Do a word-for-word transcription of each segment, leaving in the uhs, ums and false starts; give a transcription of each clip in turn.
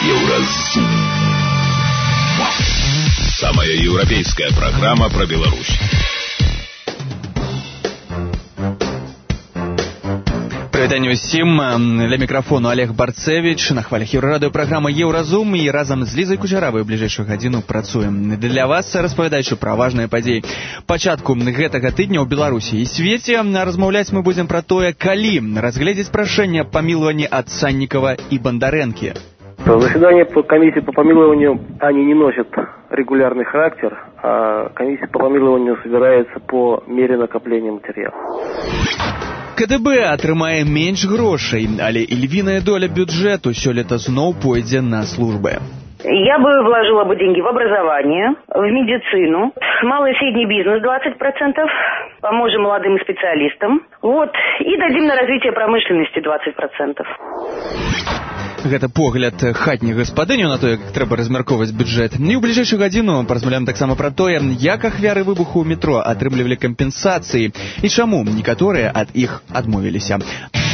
Еўразум. Самая европейская программа про Беларусь. Прывітанне ўсім, ля мікрафону Олег Барцевич, на хвалях Еўрарадыё праграма Еўразум, і разам з Лізай Кучаравай у бліжэйшую гадзіну працуем. Для вас распавядаючы пра важныя падзеі пачатку гэтага тыдня ў Беларусі і свеце. Размаўляць мы будзем пра тое, калі разгледзець прашэнне аб памілаванні ад Саннікава и Бондаренки. Заседания по комиссии по помилованию, они не носят регулярный характер, а комиссия по помилованию собирается по мере накопления материала. КДБ атрымае менш грошай, але ільвіная доля бюджэту сёлета зноў пойдзе на службы. Я бы вложила бы деньги в образование, в медицину, малый и средний бизнес двадцать процентов, поможем молодым специалистам, вот, и дадим на развитие промышленности двадцать процентов. Гэта погляд хатняй гаспадыні на тое, як трэба размяркоўваць бюджэт. І ў бліжэйшую гадзіну паразмаўляем таксама пра тое, як ахвяры выбуху ў метро атрымлівалі кампенсацыі і чаму некаторыя ад іх адмовіліся.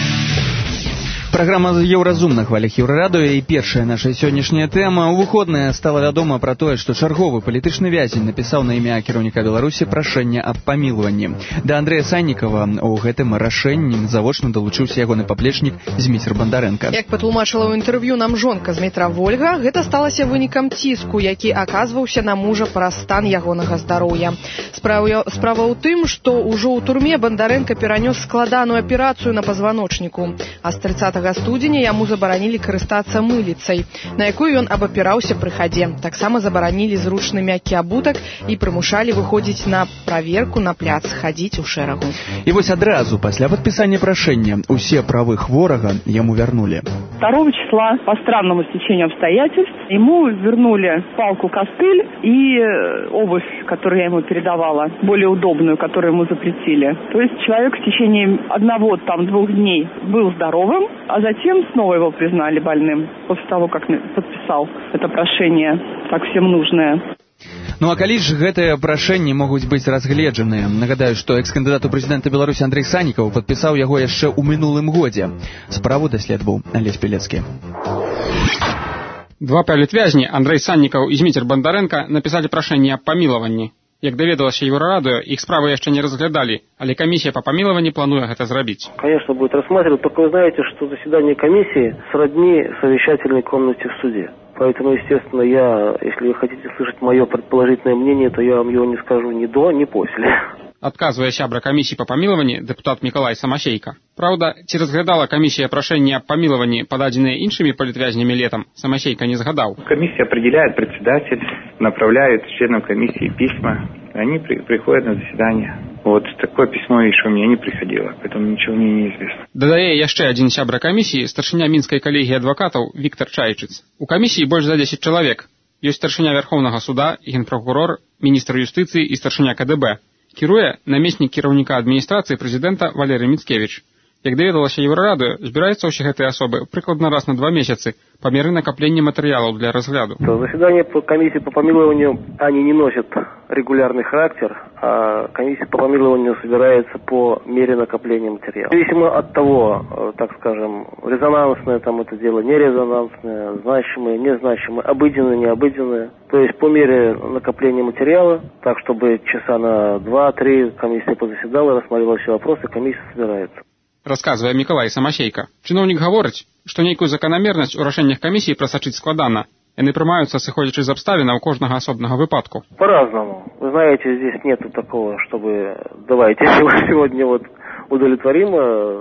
Праграма «Еўразум» на хвалях Еўрарадыё, і першая наша сённяшняя тэма. У выходныя стала вядома пра тое, што чарговы палітычны вязень напісаў на імя кіраўніка Беларусі прашэнне аб памілаванні. Да Андрэя Саннікава у гэтым рашэнні завочна далучыўся ягоны паплечнік Зміцер Бондаренко. Як патлумачыла ў інтэрв'ю нам жонка Змітра Вольга, гэта сталася вынікам ціску, які аказваўся на мужа праз стан ягонага здароўя. Справа, справа ў тым, што ўжо ў турме Бондаренко перанёс складаную аперацыю на пазваночніку, а з трыццатага студзеня яму забаранілі карыстацца мыліцай, на якую ён абапіраўся пры хадзе. Таксама забаранілі зручны мяккі абутак і прымушалі выходзіць на праверку на пляц, хадзіць у шэрагу. І вось адразу пасля падпісання прашэння усе правы хворага яму вярнулі. второго числа по странному стечению обстоятельств ему вернули палку-костыль и обувь, которую я ему передавала, более удобную, которую ему запретили. То есть человек в течение одного, там, двух дней был здоровым, а затем снова его признали больным, после того, как подписал это прошение, так всем нужное. Ну а калі ж гэтыя прашэнні могуць быць разгледжаныя? Нагадаю, што экс-кандыдат у прэзідэнта Беларусі Андрэй Саннікаў падпісаў яго яшчэ ў мінулым годзе. Справу даследаваў Алесь Пелецкі. Два палітвязні, Андрэй Саннікаў і Зміцер Бондаренко, напісалі прашэнне аб памілаванні. Як даведалася Еўрарадыё, іх справы яшчэ не разглядалі, але комиссия по помилованию плануе гэта зрабіць. Конечно, будет рассматривать, только вы знаете, что заседание комиссии сродни совещательной комнате в суде. Поэтому, естественно, я, если вы хотите слышать мое предположительное мнение, то я вам его не скажу ни до, ни после. Адказвае сябра камісіі па памілаванні дэпутат Мікалай Самасейка. Праўда, ці разглядала камісія прашэнне аб памілаванні, пададзеныя іншымі палітвязнямі летом, Самасейка не згадаў. Комиссия определяет председатель, направляет членам комиссии письма, они при, приходят на заседание. Вот такое письмо еще у меня не приходило, поэтому ничего мне не известно. Дадае яшчэ адзін сябра камісіі, старшыня мінскай калегіі адвакатаў Віктор Чайчыц. У камісіі больш за дзесяць чалавек. Ёсць старшыня Вярхоўнага суда, генпракурор, міністр юстыцыі і старшыня КДБ. Кіруе намеснік кіраўніка адміністрацыі прэзідэнта Валерый Міцкевіч. Як даведалася Еўрарадыё, збіраюцца ўсе гэтыя асобы прыкладна раз на два месяцы по мере накопления материалов для разгляду. Заседания по комиссии по помилованию, они не носят регулярный характер, а комиссия по помилованию собирается по мере накопления материала. Зависимо от того, так скажем, резонансное там это дело, нерезонансное, значимое, незначимое, обыденное, необыденное. То есть по мере накопления материала, так чтобы часа на два-три комиссия позаседала, рассмотрела все вопросы, комиссия собирается. Расказвае Мікалай Самасейка. Чыноўнік гаворыць, што нейкую заканамернасць у рашэннях камісіі прасачыць складана. Яны прымаюцца, сыходзячы з абставінаў кожнага асобнага выпадку. По-разному. Вы знаете, здесь нету такого, чтобы давайте сегодня вот удовлетворим,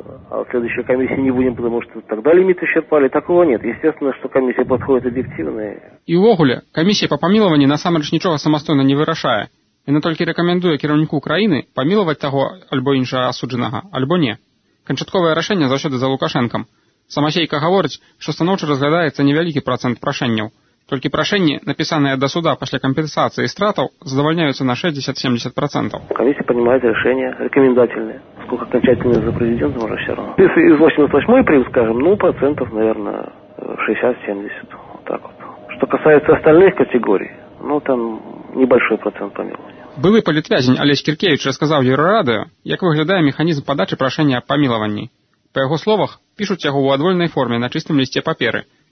а в следующей комиссии не будем, потому что тогда лимит исчерпали. Такого нет. Естественно, что комиссия подходит объективно. І ўвогуле, камісія па памілаванні насамрэч нічога самастойна не вырашае. Яна толькі рэкамендуе кіраўніку краіны памілаваць таго альбо іншага асуджанага, альбо не. Канчатковае рашэнне заўсёды за Лукашэнкам. Самасейка гаворыць, што станоўча разглядаецца невялікі працэнт прашэнняў. Толькі прашэнні, напісаныя да суда пасля кампенсацыі стратаў, задавальняюцца на шестьдесят-семьдесят процентов. Комиссия принимает решения рекомендательные. Сколько окончательные за президентом уже все равно. Если из восемьдесят восьмой привод, скажем, ну, процентов, наверное, шестьдесят-семьдесят. Вот так вот. Что касается остальных категорий, ну, там небольшой процент помилования. Былы палітвязень Алесь Кіркевіч расказаў Еўрарадыё, як выглядае механізм падачы прашэння аб памілаванні. Па яго словах, пішуць яго ў адвольнай форме на чыстым лісце паперы.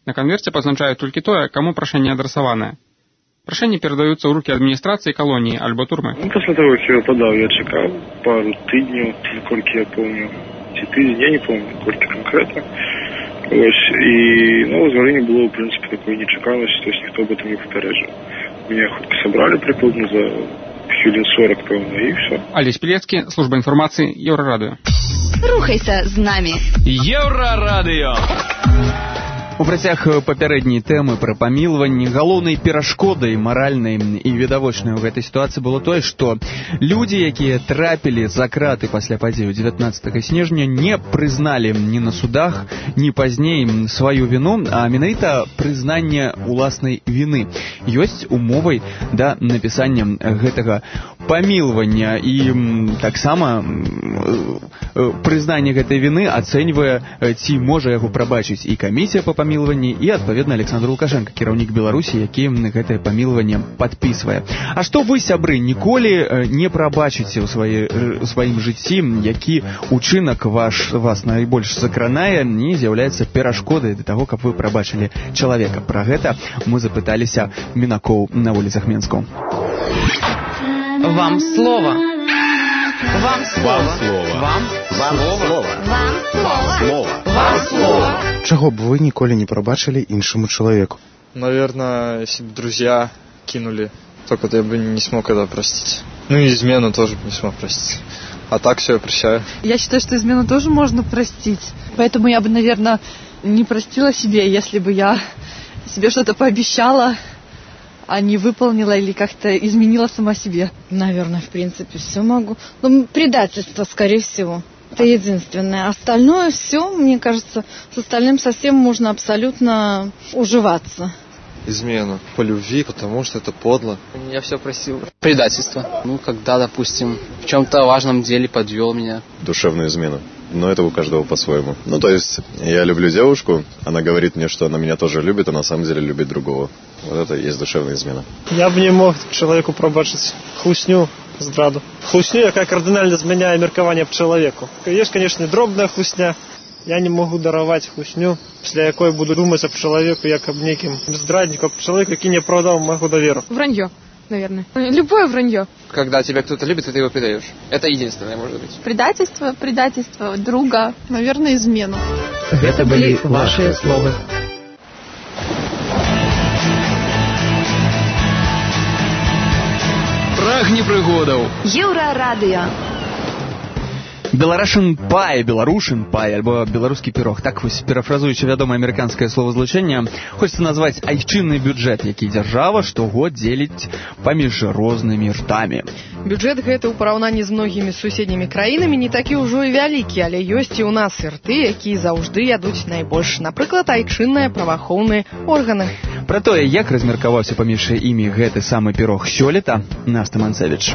На конверте позначают только тое, кому прошение адресованное. Прошение передаются в руки администрации колонии альбо турмы. Ну, после того, как я его подал, я чекал пару тыднів, сколько я помню. Ці тыдні, я не помню, сколько конкретно. Ось, и, ну, вызволение было, в принципе, такой нечеканностью, то есть никто об этом не попереджал. Меня хоть собрали прикладно за хвилин сорок, певно, и все. Олесь Пілецький, служба информации, Еврорадио. Рухайся з нами. Еврорадио. У працяг папярэдняй тэмы пра памілванне галоўнай перашкодай маральнай і відавочнай у гэтай сітуацыі было тое, што людзі, якія трапілі за краты пасля падзею дзевятнаццатага снежня, не прызналі ні на судах, ні пазней сваю віну, а менавіта прызнанне уласнай віны ёсць умовай да напісання гэтага памілвання, і таксама прызнанне гэтай віны ацэньвае, ці можа яго прабачыць і камісія па памілванні, і, адпаведна, Александр Лукашенко, кіраўнік Беларусі, які гэтае памілванне падпісвае. А што вы, сябры, ніколі не прабачыце ў свае, сваім жыцці, які учынак ваш, вас найбольш закранае і з'яўляецца перашкодай да таго, каб вы прабачылі чалавека? Пра гэта мы запыталіся мінакоў на вуліцах Менскаў. Вам слово. Вам слово. Вам слово. Вам слово. Вам слово. Вам слово. Чего бы вы николи не пробачили иншему человеку? Наверное, если бы друзья кинули, только я бы не смог это простить. Ну и измену тоже бы не смог простить. А так все я прощаю. Я считаю, что измену тоже можно простить. Поэтому я бы, наверное, не простила себе, если бы я себе что-то пообещала, а не выполнила или как-то изменила сама себе. Наверное, в принципе, все могу. Ну, предательство, скорее всего. Это единственное. Остальное все, мне кажется, с остальным совсем можно абсолютно уживаться. Измену по любви, потому что это подло. Я все просил. Предательство. Ну, когда, допустим, в чем-то важном деле подвел меня. Душевную измену. Но это у каждого по-своему. Ну, то есть, я люблю девушку, она говорит мне, что она меня тоже любит, а на самом деле любит другого. Вот это и есть душевная измена. Я б не мог человеку пробачить хлусню, здраду. Хлусню, яка кардинально зміняє міркування чоловіку. Є, звісно, дробна хлусня. Я не можу дарувати хлусню, після якої буду думати об чоловіку, як об неким здраднику, об чоловіку, який не продав мою довіру. Вранье, наверное. Любое вранье. Когда тебя кто-то любит, ты его предаешь. Это единственное, может быть. Предательство, предательство друга, наверное, измену. Это были ваши слова. Прагні прыгодаў. Еўрарадыё. Беларашын пай, беларушын пай, альбо беларускі пірог. Так вось, парафразуючы вядомае амерыканскае словазлучэнне, хочацца назваць айчынны бюджэт, які дзяржава штогод дзеліць паміж рознымі ртамі. Бюджэт гэты ў параўнанні з многімі суседнімі краінамі не такі ўжо і вялікі, але ёсць і ў нас і рты, якія заўжды ядуць найбольш. Напрыклад, айчынныя праваахоўныя органы. Пра тое, як размеркаваўся паміж імі гэты самы пірог сёлета, Наста Манцевіч.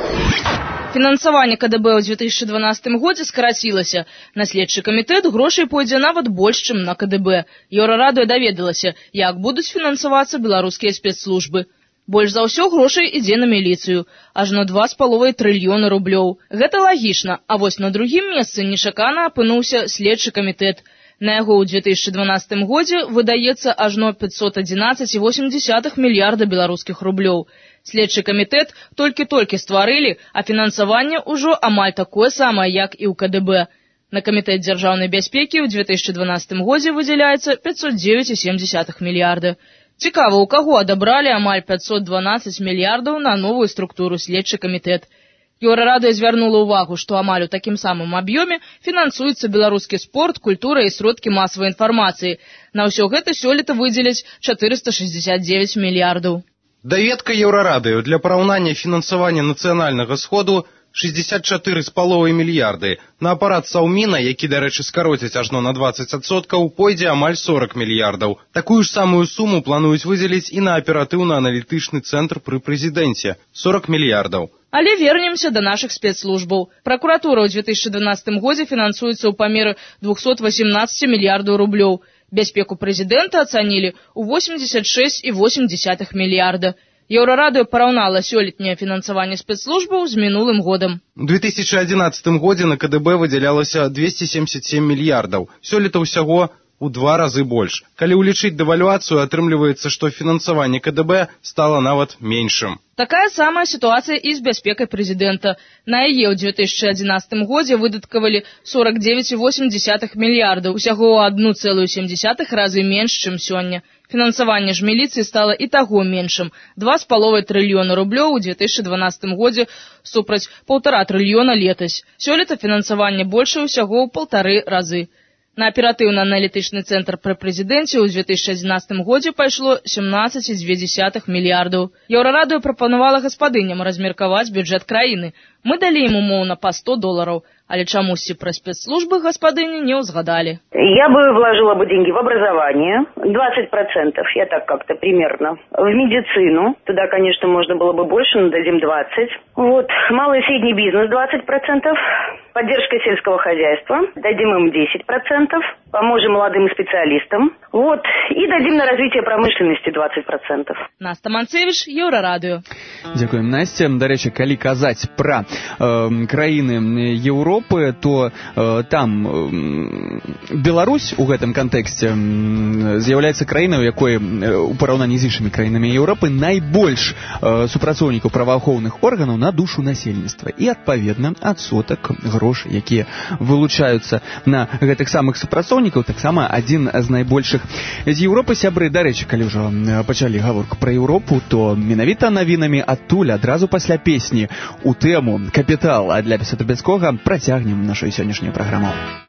Фінансаванне ка дэ бэ ў две тысячы дванаццатым годзе скарацілася. На следчы камітэт грошай пойдзе нават больш, чым на ка дэ бэ. Еўрарадыё даведалася, як будуць фінансавацца беларускія спецслужбы. Больш за ўсё грошай ідзе на міліцыю. Ажно два з паловай трыльёна рублёў. Гэта лагічна, а вось на другім месцы нечакана апынуўся следчы камітэт. На яго ў две тысячы дванаццатым годзе выдаецца ажно пятьсот одиннадцать и восемь десятых мільярда беларускіх рублёў. Следчы камітэт толькі-толькі стварылі, а фінансаванне ўжо амаль такое самае, як і ў ка дэ бэ. На камітэт дзяржаўнай бяспекі ў две тысячы дванаццатым годзе выдзяляецца пятьсот девять и семь десятых мільярда. Цікава, у каго адабралі амаль пятьсот двенадцать мільярдаў на новую структуру следчы камітэт. Еўрарадыё звярнула ўвагу, што амаль у такім самым аб'ёме фінансуецца беларускі спорт, культура і сродкі масавай інфармацыі. На ўсё гэта сёлета выдзеляць четыреста шестьдесят девять мільярдаў. Даведка Еўрарадыё для параўнання фінансавання нацыянальнага сходу шестьдесят четыре з паловай мільярды. На апарат Саўміна, які, дарэчы, скароцяць ажно на двадцать адсоткаў, пойдзе амаль сорок мільярдаў. Такую ж самую суму плануюць выдзеліць і на аператыўна-аналітычны цэнтр пры прэзідэнце – сорок мільярдаў. Але вернемся да нашых спецслужбаў. Пракуратура ў две тысячы дванаццатым годзе фінансуецца ў памеры двухсот восемнадцати мільярдаў рублёў. Бяспеку прэзідэнта ацанілі ў восемьдесят шесть и восемь десятых мільярда. Еўрарадыё параўнала сёлетняе фінансаванне спецслужбаў з мінулым годам. У две тысячи одиннадцатым годзе на ка дэ бэ выдзялялася двести семьдесят семь мільярдаў. Сёлета ўсяго у два разы больш. Калі ўлічыць дэвальвацыю, атрымліваецца, што фінансаванне КДБ стала нават меншым. Такая самая ситуация и с бяспекай президента. На яе ў две тысячи одиннадцатым годзе выдаткавалі сорок девять и восемь десятых миллиарда, усяго ў одну целую семь десятых разы менш, чым сёння. Фінансаванне ж міліцыі стала і таго меншым – два з паловай трыльёна рублёў у две тысячи дванадцатым годзе супраць полтора трыльёна летась. Сёлета фінансаванне большае ўсяго ў полторы разы. На аператыўна-аналітычны цэнтр пры прэзідэнце ў две тысячи одиннадцатым годзе пайшло семнадцать и две десятых мільярдаў. Еўрарадыё прапанавала гаспадыням размеркаваць бюджэт краіны. Мы далі ім умоўна па сто долларов, але чамусьці пра спецслужбы гаспадыні не ўзгадалі. Я бы вложила бы деньги в образование, двадцать процентов, я так как-то примерно, в медицину, туда, конечно, можно было бы больше, но дадим двадцать. Вот, малый и средний бизнес двадцать процентов, поддержка сельского хозяйства, дадим им десять процентов, поможем молодым специалистам, вот, и дадим на развитие промышленности двадцать процентов. Настя Манцевич, Еўрарадыё. Дзякуем, Настя. Дарэчы, калі казаць пра э, краіны Еўропы, то э, там э, Беларусь у гэтым кантэксце э, з'яўляецца краінай, у якой э, у параўнанні з іншымі краінамі Еўропы найбольш э, супрацоўнікаў праваахоўных органаў на душу насельніцтва. І, адпаведна, адсотак грошай, якія вылучаюцца на гэтых самых супрацоўнікаў, таксама адзін з найбольшых з Еўропы. Сябры, дарэчы, калі ўжо пачалі гаворку пра Еўропу, то менавіта навінамі адтуль адразу пасля песні у тэму «Капітал» для Трубецкога працягнем нашу сённяшнюю праграму.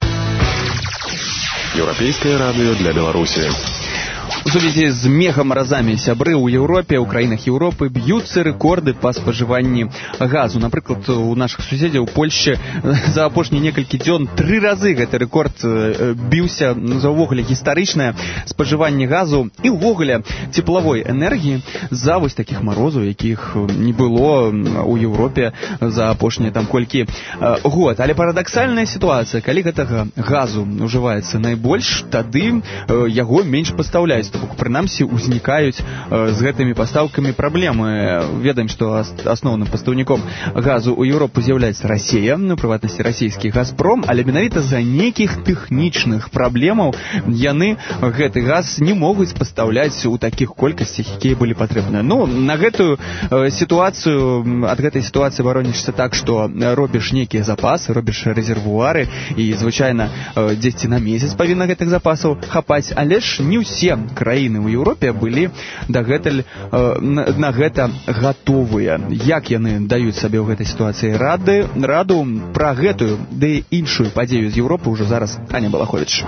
Еўрапейскае радыё для Беларусі. У сувязі з мегамаразамі сябры ў Еўропе, у краінах Еўропы б'юцца рэкорды па спажыванні газу. Напрыклад, у нашых суседзяў у Польшчы за апошнія некалькі дзён тры разы гэты рэкорд біўся за ўвогуле гістарычнае спажыванне газу і ўвогуле цеплавой энергіі за вось такіх марозаў, якіх не было ў Еўропе за апошнія там колькі год. Але парадаксальная сітуацыя, калі гэтага газу ўжываецца найбольш, тады яго менш пастаўляюць. Прынамсі, узнікаюць э, з гэтымі пастаўкамі праблемы. Ведаем, што ас асноўным пастаўніком газу ў Еўропу з'яўляецца Расія, ну, прыватнасці расійскі «Газпром», але менавіта з-за нейкіх тэхнічных праблемаў яны гэты газ не могуць пастаўляць у такіх колькасцях, якія былі патрэбныя. Ну, на гэтую э, сітуацыю, ад гэтай сітуацыі баронішся так, што робіш нейкія запасы, робіш рэзервуары, і, звычайна, э, дзесьці на месяц павінна гэтых запасаў хапаць, але ж не ўсе краіны ў Еўропе былі дагэтуль э, на, на гэта гатовыя. Як яны даюць сабе ў гэтай сітуацыі рады, раду, пра гэтую ды іншую падзею з Еўропы ўжо зараз Аня Балаховіч.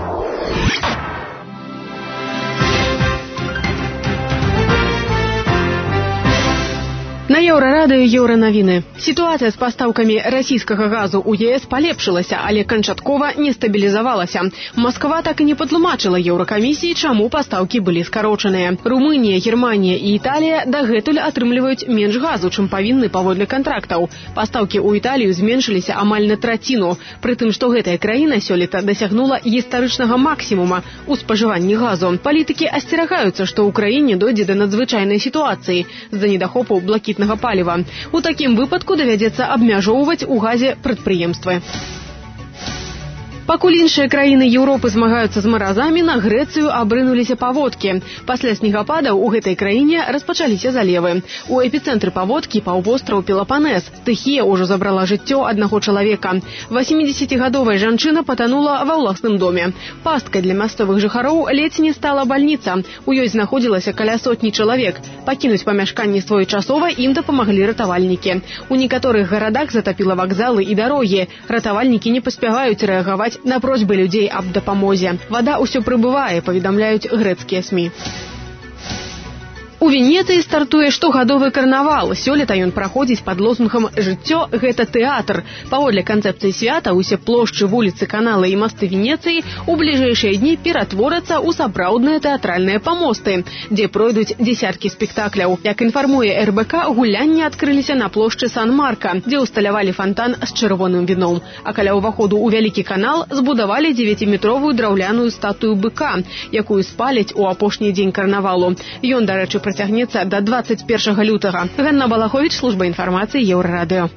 На Еўрарадыё еўранавіны. Сітуацыя з пастаўкамі расійскага газу ў ЕС палепшылася, але канчаткова не стабілізавалася. Масква так і не патлумачыла Еўракамісіі, чаму пастаўкі былі скарочаныя. Румынія, Германія і Італія дагэтуль атрымліваюць менш газу, чым павінны паводле кантрактаў. Пастаўкі ў Італію зменшыліся амаль на траціну, пры тым, што гэтая краіна сёлета дасягнула гістарычнага максімума ў спажыванні газу. Палітыкі асцерагаюцца, што ў краіне дойдзе да надзвычайнай сітуацыі з-за недахопу блакітнага паліва. У такім выпадку давядзецца абмяжоўваць у газе прадпрыемствы. Пакуль іншыя краіны Еўропы змагаюцца з маразамі, на Грэцыю абрынуліся паводкі. Пасля снегападаў у гэтай краіне распачаліся залевы. У эпіцэнтры паводкі паўвостраў Пелапанес. Стыхія ўжо забрала жыццё аднаго чалавека. восьмідзесяцігадовая жанчына патанула ва ўласным доме. Пасткай для мясцовых жыхароў ледзь не стала бальніца. У ёй знаходзілася каля сотні чалавек. Пакінуць памяшканне своечасова ім дапамаглі ратавальнікі. У некаторых гарадах затапіла вакзалы і дарогі. Ратавальнікі не паспяваюць рэагаваць на просьбы людзей аб дапамозе. Вада ўсё прыбывае, паведамляюць грэцкія СМІ. У Венецыі стартуе штогадовы карнавал. Сёлета ён праходзіць пад лозунгам «Жыццё – гэта тэатр». Паводле канцэпцыі свята усе плошчы, вуліцы, каналы і масты Венецыі ў бліжэйшыя дні ператворацца ў сапраўдныя тэатральныя памосты, дзе пройдуць дзесяткі спектакляў. Як інфармуе эр бэ ка, гулянні адкрыліся на плошчы Сан-Марка, дзе ўсталявалі фантан з чырвоным віном. А каля ўваходу ў вялікі канал збудавалі дзевяціметровую драўляную статую быка, якую спаляць у апошні дзень карнавалу. Ён, дарэчы, працягнецца да дваццаць першага лютага. Ганна Балаховіч, служба інфармацыі Еўрарадыё.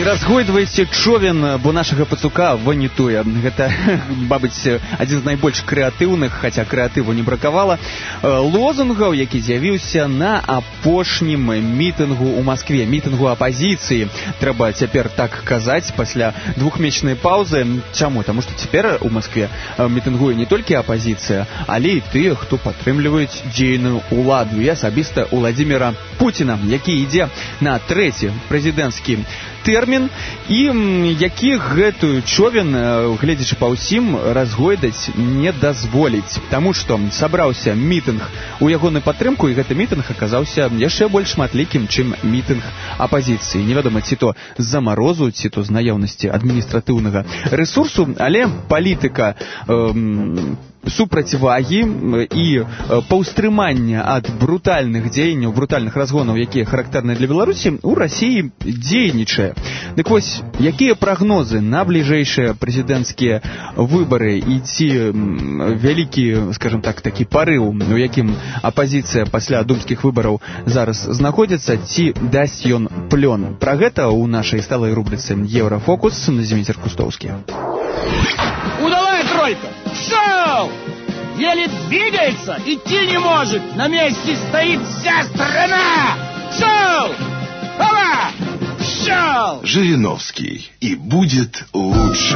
Не разгойдвайце човен, бо нашага пацука ванітуе. Гэта, бабыць, адзін з найбольш крэатыўных, хаця крэатыву не бракавала, лозунгаў, які з'явіўся на апошнім мітынгу ў Маскве, мітынгу апазіцыі. Трэба цяпер так казаць пасля двухмесячнай паўзы. Чаму? Таму што цяпер у Маскве мітынгуе не толькі апазіцыя, але і тыя, хто падтрымліваюць дзейную ўладу. І асабіста Уладзіміра Пуціна, які ідзе на трэці прэзідэнцкі тэрмін і які гэтую човен, гледзячы па ўсім, разгойдаць не дазволіць. Таму што сабраўся мітынг у ягоную падтрымку, і гэты мітынг аказаўся яшчэ больш шматлікім, чым мітынг апазіцыі. Невядома, ці то з-за марозу, ці то з наяўнасці адміністратыўнага рэсурсу, але палітыка э, супрацьвагі і паўстрымання ад брутальных дзеянняў, брутальных разгонаў, якія характэрныя для Беларусі, у Расіі дзейнічае. Дык вось, якія прагнозы на бліжэйшыя прэзідэнцкія выбары і ці вялікі, скажем так, такі парыў, у якім апазіцыя пасля думскіх выбараў зараз знаходзіцца, ці дасць ён плён? Пра гэта ў нашай сталай рубрыцы «Еўрафокус» Зміцер Кустоўскі. Удалая тройка! Шел! Еле двигается, идти не может. На месте стоит вся страна. Шел! Ова! Шел! Жириновский. И будет лучше.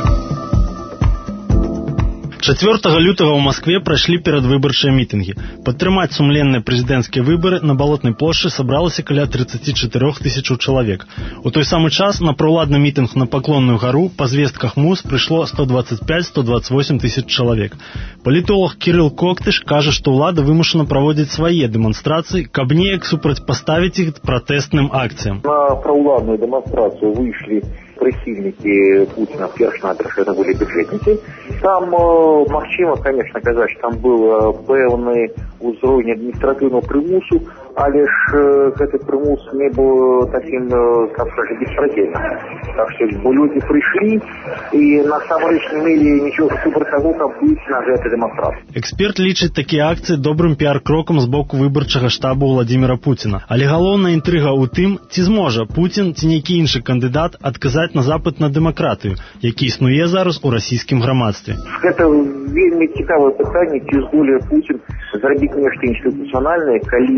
чацвёртага лютага ў Маскве прайшлі перадвыбарчыя мітынгі. Падтрымаць сумленныя прэзідэнцкія выбары на Балотнай плошчы сабралася каля тридцать четыре тысячаў чалавек. У той самы час на праўладны мітынг на Паклонную гару па звестках МУЗ прыйшло сто двадцать пять - сто двадцать восемь тысяч чалавек. Палітолог Кірыл Коктыш кажа, што ўлада вымушана праводзіць свае дэманстрацыі, каб неяк супрацьпаставіць іх пратэсным акцыям. На праўладную дэманстрацыю выйшлі прихильники Путина, перш-наперш, это были бюджетники. Там, магчыма, конечно, казаць, что там был пэўны ўзровень адміністратыўнага прымусу, але ж гэты прымус не быў таким, так скажем, беспредельным. Так что люди пришли и насамрэч не мелі ничего супер того, каб быць на гэтай дэманстрацыі. Эксперт лічыць такія акцыі добрым піар-крокам з боку выбарчага штабу Уладзіміра Пуціна. Але галоўная інтрыга ў тым, ці зможа Пуцін ці нейкі іншы кандыдат адказаць на запыт на дэмакратыю, які існуе зараз у расійскім грамадстве. Гэта вельмі цікавае пытанне, ці здолее Пуцін зрабіць нешта інстытуцыянальнае, калі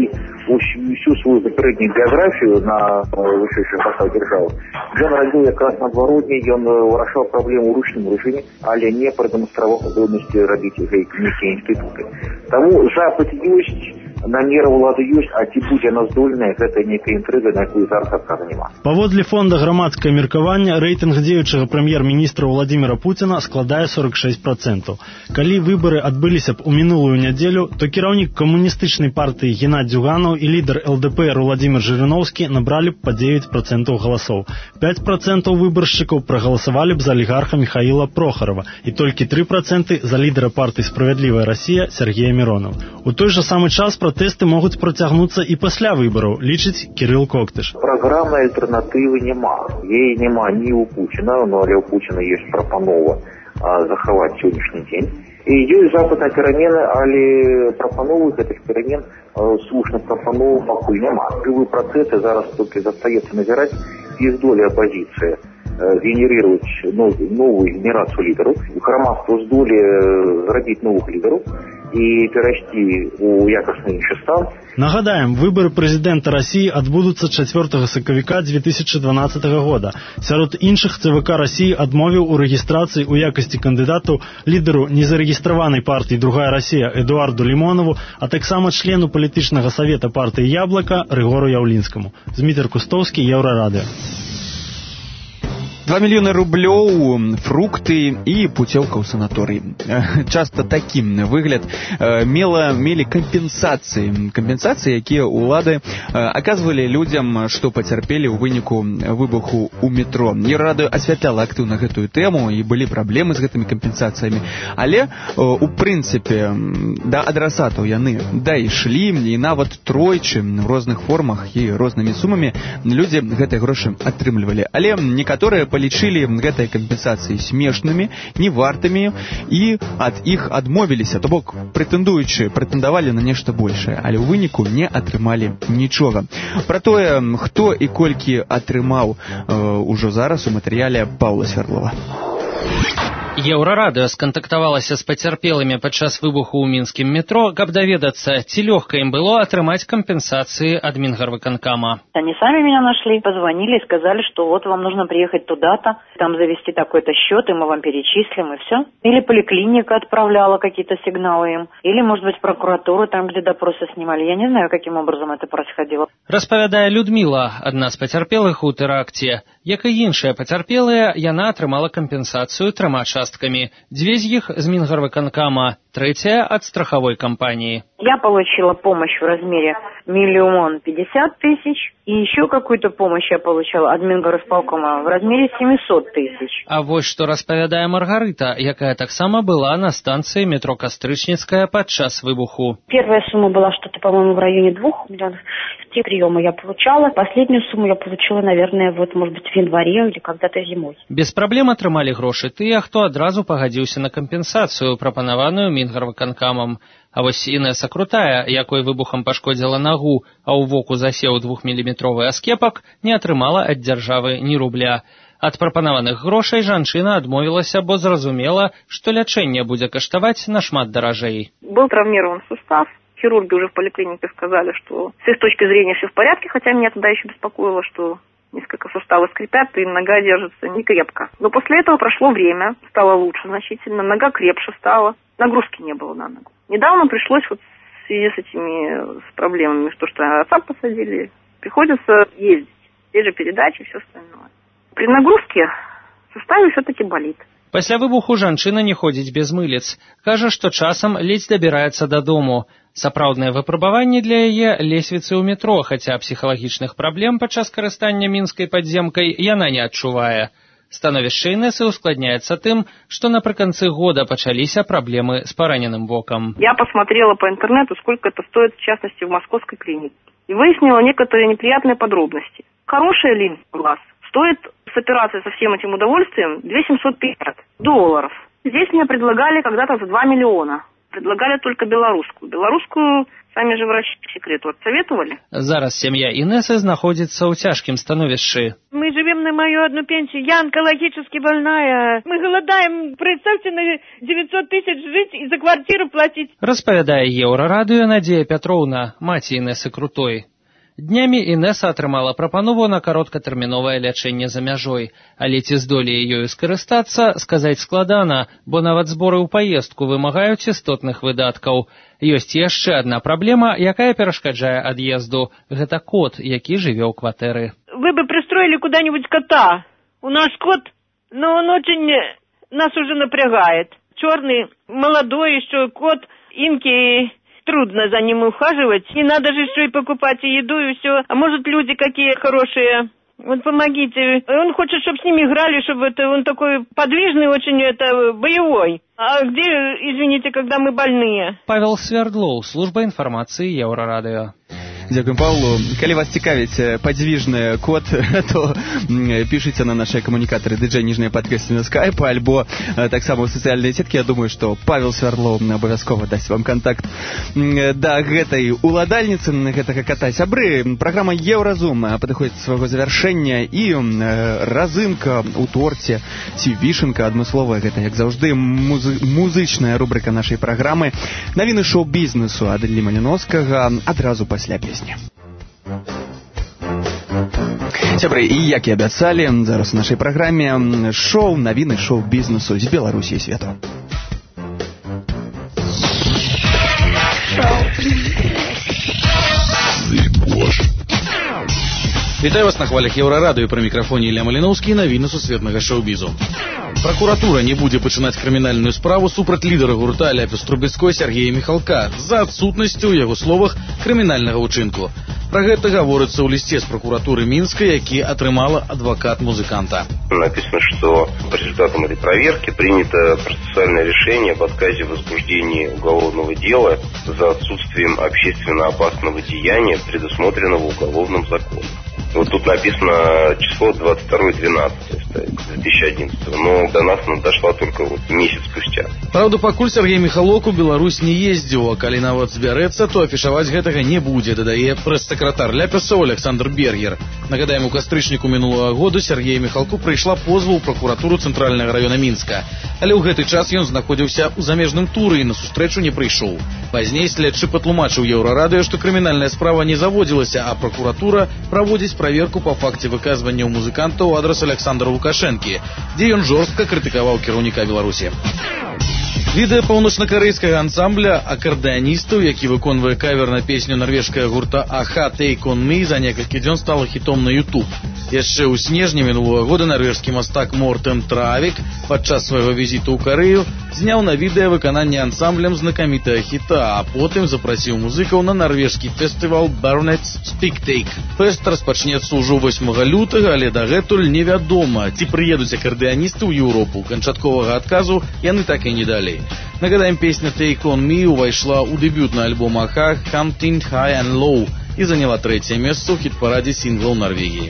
усю свою папярэднюю біяграфію на вышэйшых пасадах дзяржавы ён рабіў якраз наадваротне, ён вырашаў праблему ў ручным рэжыме, але не прадэманстраваў гатоўнасці рабіць нейкія інстытуты. Таму запыт ёсць, намеры ўлады ёсць, а ці будзе яна здольная, гэта нейкая інтрыга, на якую зараз адказа няма. Паводле фонда грамадскае меркаванне, рэйтынг дзеючага прэм'ер-міністра Уладзіміра Пуціна складае сорок шесть процентов. Калі выбары адбыліся б у мінулую нядзелю, то кіраўнік камуністычнай партыі Геннадзь Зюганаў і лідар эл дэ пэ эр Уладзімір Жырыноўскі набралі б па девять процентов галасоў. пять процентов выбаршчыкаў прагаласавалі б за алігарха Михаіла Прохарова і толькі три процента за лідара партыі «Справядлівая Расія» Сергея Миронова. У той жа самы час пратэсты могуць працягнуцца і пасля выбараў, лічыць Кірыл Коктыш. Праграмнай альтэрнатывы няма. Ей няма ні ў Пуціна, но але ў Пуціна ёсць прапанова захаваць сённяшні дзень. І ёсць запытныя перамены, але прапановы гэтых перамен, слушных прапановаў пакуль няма. Любыя працэсы зараз толькі застаецца назіраць, і здолее апозіцыя генерировать новую генерацию лидеров, громадство здолее зрабіць новых лидеров и перайсці у якасны іншы стан. Нагадаем, выборы прэзідэнта Расіі адбудуцца чацвёртага сакавіка две тысячи дванадцатага года. Сярод іншых цэ вэ ка Расіі адмовіў у рэгістрацыі ў якасці кандыдату лідару незарэгістраванай партыі «Другая Расія» Эдуарду Лімонову, а таксама члену палітычнага савета партыі «Яблака» Рыгору Яўлінскаму. Зміцер Кустоўскі, Еўрарадыё. два мільёны рублёў, фрукты і пуцёўка ў санаторый. Часта такім выгляд мела, мелі кампенсацыі. Кампенсацыі, якія ўлады аказвалі людзям, што пацярпелі ў выніку выбуху ў метро. Еўрарадыё асвятляла актыўна гэтую тэму, і былі праблемы з гэтымі кампенсацыямі. Але, у прынцыпе, да адрасатаў яны дайшлі, і нават тройчы в розных формах і рознымі сумамі людзі гэтыя грошы атрымлівалі. Але некаторыя палічылі гэтыя кампенсацыі смешнымі, невартымі і ад іх адмовіліся, то бок прэтэндуючы прэтэндавалі на нешта большае, але ў выніку не атрымалі нічога. Пра тое, хто і колькі атрымаў э, ужо зараз у матэрыяле Паўла Свярдлова. Еўрарадыё скантактавалася з пацярпелымі падчас выбуху ў мінскім метро, каб даведацца, ці лёгка ім было атрымаць кампенсацыі ад Мингарвыканкама. Они сами меня нашли, позвонили и сказали, что вот вам нужно приехать туда-то, там завести такой-то счет, и мы вам перечислим, и все. Или поликлиника отправляла какие-то сигналы им, или, может быть, прокуратура там, где допросы снимали. Я не знаю, каким образом это происходило. Распавядае Людмила, адна з пацярпелых у тэракце. Як і іншыя пацярпелыя, яна атрымала кампенсацыю трыма часткамі. Дзве з іх з Мингарвыканкама, третья от страховой компании. Я получила помощь в размере миллион пятьдесят тысяч, и еще какую-то помощь я получала от Мингорисполкома в размере семьсот тысяч. А вот что распавядае Маргарыта, якая таксама была на станции метро Кастрычніцкая падчас выбуху. Первая сумма была что-то, по-моему, в районе двух миллионов. Те приемы я получала. Последнюю сумму я получила, наверное, вот, может быть, в январе или когда-то зимой. Без праблем атрымалі грошы тыя, хто адразу пагадзіўся на кампенсацыю, прапанаваную Мингарвыканкамам. А вось Інеса Крутая, якой выбухам пашкодзіла нагу, а ў воку засеў двухміліметровы аскепак, не атрымала ад дзяржавы ні рубля. Ад прапанаваных грошай жанчына адмовілася, бо зразумела, што лячэнне будзе каштаваць нашмат даражэй. Был травмирован сустав. Хирурги уже в поликлинике сказали, что с их точки зрения все в порядке, хотя меня тогда еще беспокоило, что несколько суставы скрипят, и нога держится не крепко. Но после этого прошло время, стало лучше значительно, нога крепче стала, нагрузки не было на ногу. Недавно пришлось вот в связи с этими с проблемами, что, что отца посадили, приходится ездить, те же передачи и все остальное. При нагрузке в суставе все-таки болит. Пасля выбуху жанчына не ходзіць без мылец. Кажа, што часам ледзь дабіраецца дадому. Сапраўднае выпрабаванне для яе лесвіцы ў метро, хаця псіхалагічных праблем падчас карыстання мінскай падземкай яна не адчувае. Становішча Інесы ускладняецца тым, што напрыканцы года пачаліся праблемы з параненым вокам. Я посмотрела по интернету, сколько это стоит, в частности, в московской клинике. И выяснила некоторые неприятные подробности. Хорошая линза в глаз стоит с операцией со всем этим удовольствием две тысячи семьсот пятьдесят долларов. Здесь мне предлагали когда-то за два миллиона. Предлагали только белорусскую. Белорусскую сами же врачи по секрету отсоветовали. Зараз сям'я Інесы знаходзіцца ў цяжкім становішчы. Мы живем на мою одну пенсию. Я онкологически больная. Мы голодаем. Представьте, на девятьсот тысяч жить и за квартиру платить. Распавядае Еўрарадыё Надзея Пятроўна, маці Інесы Крутой. Днямі Інеса атрымала прапанову на кароткатэрміновае лячэнне за мяжой, але ці здолее ёю скарыстацца, сказаць складана, бо нават зборы ў паездку вымагаюць істотных выдаткаў. Ёсць яшчэ адна праблема, якая перашкаджае ад'езду. Гэта кот, які жыве ў кватэры. Вы бы пристроили куда-нибудь кота. У нас кот, но он очень нас уже напрягает. Черный, молодой еще кот, инки... Трудно за ним ухаживать. Не надо же еще и покупать и еду, и все. А может, люди какие хорошие. Вот помогите. Он хочет, чтобы с ним играли, чтобы это он такой подвижный, очень это боевой. А где, извините, когда мы больные? Павел Свердлоў, служба информации Еўрарадыё. Дякую, Павлу. Калі вас цікавіць падзвіжны код, то пішыце на нашыя камунікатары ди джей ніжняе падкрэсленне скайпа, альбо таксама ў сацыяльныя сеткі. Я думаю, што Павел Свердлоў абавязкова дасць вам контакт да гэтай уладальніцы, гэтага кота. Сябры, праграма Еўразум падыходзіць свайго завяршэння, і разынка ў торце ці вішенка адмысловая, гэта, як заўжды, музы- музычная рубрика нашай праграмы. Навіны шоу-бізнесу ад Іллі Маліноўскага адразу пасля песні. Сябры, і як і абяцалі, зараз у нашай праграме шоу, навіны шоу-бізнесу з Беларусі і свету. Вітаю вас на хвалях Еўрарадыё, пры мікрафоне Ілля Маліноўскі, навіны сусветнага шоу-бізу. Пракуратура не будзе пачынаць крымінальную справу супраць лідара гурта Ляпіс Трубецкой Сергея Міхалка за адсутнасцю, у яго словах, крымінальнага ўчынку. Пра гэта гаворыцца ў лісце з прокуратуры Минска, які атрымала адвокат музыканта. Написано, что по результатам этой проверки принято процессуальное решение об отказе в возбуждении уголовного дела за отсутствием общественно опасного деяния, предусмотренного уголовным законом. Вот тут написано число двадцать второе двенадцатое. кстати, две тысячи одиннадцатого, но до нас она дошла только вот месяц спустя. Праўда, пакуль Сергей Михалок у Беларусь не ездзіў, а калі нават збярэцца, то афішаваць гэтага не будзе, дадае прэс-сакратар ляпісаў Александр Бергер. Нагадаем, у кастрычніку мінулага году Сергею Михалку прыйшла позва ў пракуратуру цэнтральнага раёна Мінска. Але ў гэты час ён знаходзіўся ў замежным туры і на сустрэчу не прыйшоў. Пазней следчы патлумачыў Еўрарадыё, што крымінальная справа не заводзілася, а пракуратура праводзіць праверку па факце выказвання ў музыканта ў адрас Александра Лукашэнкі, дзе ён жорстка крытыкаваў кіраўніка Беларусі. Відэа паўночна-карэйскага ансамбля акардэаністаў, які выконвае кавер на песню нарвежскага гурта «Аха Take On Me», за некалькі дзён стала хітом на YouTube. Яшчэ ў снежні мінулага года нарвежскі мастак Мортен Травік падчас свайго візіту ў Карэю зняў на відэа выкананне ансамблем знакамітага хіта, а потым запрасіў музыкаў на нарвежскі фестывал Barnet's Spectake. Фэст распачнецца ўжо восьмага лютага, але дагэтуль невядома, ці прыедуць акардэаністы ў Еўропу. Канчатковага адказу яны так і не далі. Нагадаем, песня «Take On Me» увайшла ў дэбютны альбом «Аха» «Hunting High and Low» і заняла трэцяе месца ў хіт-парадзе сінглаў Норвегіі.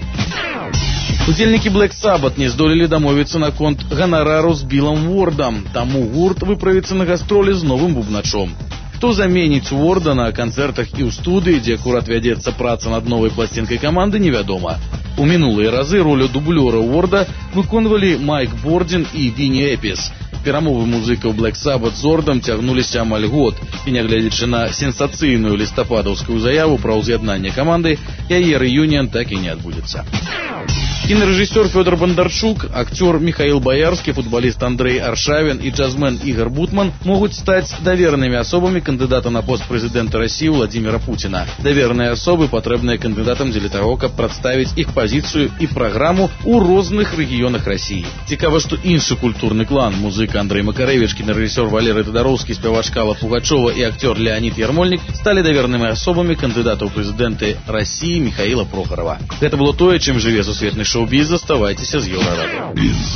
Удзельнікі Black Sabbath не здолелі дамовіцца наконт ганарару з Білам Уордам, таму гурт выправіцца на гастролі з новым бубначом. Хто заменіць Уорда на канцэртах і ў студыі, дзе акурат вядзецца праца над новай пласцінкай каманды, невядома. У мінулыя разы ролю дублёра Уорда выконвалі Майк Бордзін і Віні Эпіс. Перамовы музыкаў Black Sabbath з Ордам цягнуліся амаль год, і нягледзячы на сенсацыйную лістападаўскую заяву пра ўз'яднанне каманды, яе рэюніан так і не адбудзецца. Кінарэжысёр Фёдор Бондарчук, акцёр Михаил Боярский, футболіст Андрей Аршавин і джазмен Игорь Бутман могуць стаць давернымі асобамі кандыдата на пост прэзідэнта России Владимира Путина. Даверныя асобы патрэбныя кандыдатам дзеля таго, каб прадставіць іх пазіцыю і праграму ў розных рэгіёнах России. Цікава, што іншы культурны клан, музыка Андрей Макарэвіч, кінарэжысёр Валерый Тадароўскі, спявачка Алла Пугачова і акцёр Леонид Ярмольник сталі давернымі асобамі кандыдата ў прэзідэнты России Михаила Прохорова. Гэта было тое, чым жыве сусветны шоу-біз. Заставайцеся з Еўрарадыё.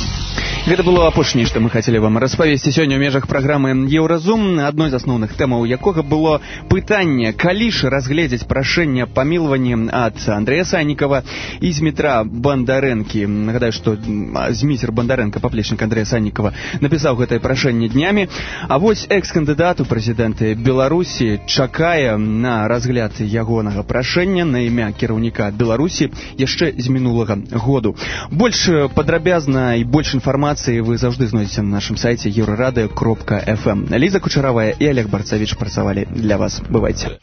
Гэта было апошняе, што мы хацелі вам распавесці сёння ў межах праграмы «Еўразум», адной з асноўных тэмаў якога было пытанне, калі ж разгледзець прашэнне памілавання ад Андрэя Саннікава і Змітра Бандарэнкі. Нагадаю, што Зміцер Бандарэнка, паплечнік Андрэя Саннікава, напісаў гэтае прашэнне днямі, а вось экс-кандыдат у прэзідэнты Беларусі чакае на разгляд ягонага прашэння на імя кіраўніка Беларусі яшчэ з мінулага году. Больш падрабязна і больш інфармацыі вы заўжды знойдзеце на нашым сайце еўрарадыё кропка эф эм. Ліза Кучаравая і Олег Барцавіч працавалі для вас. Бывайце.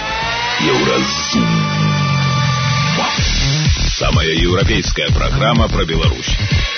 Еўразум. Самая еўрапейская программа про Беларусь.